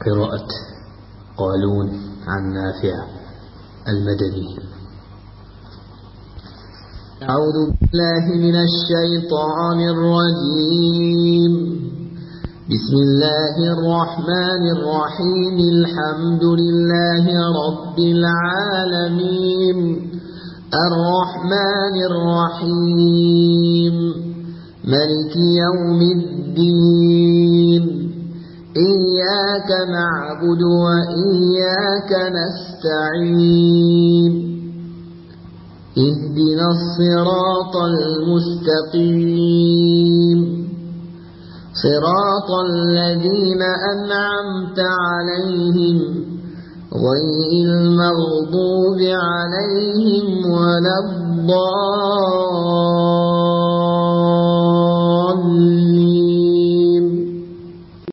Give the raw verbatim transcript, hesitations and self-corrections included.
قراءة قالون عن نافع المدني. أعوذ بالله من الشيطان الرجيم. بسم الله الرحمن الرحيم. الحمد لله رب العالمين الرحمن الرحيم ملك يوم الدين. إياك نعبد وإياك نستعين. اهدنا الصراط المستقيم صراط الذين أنعمت عليهم غير المغضوب عليهم ولا الضالين.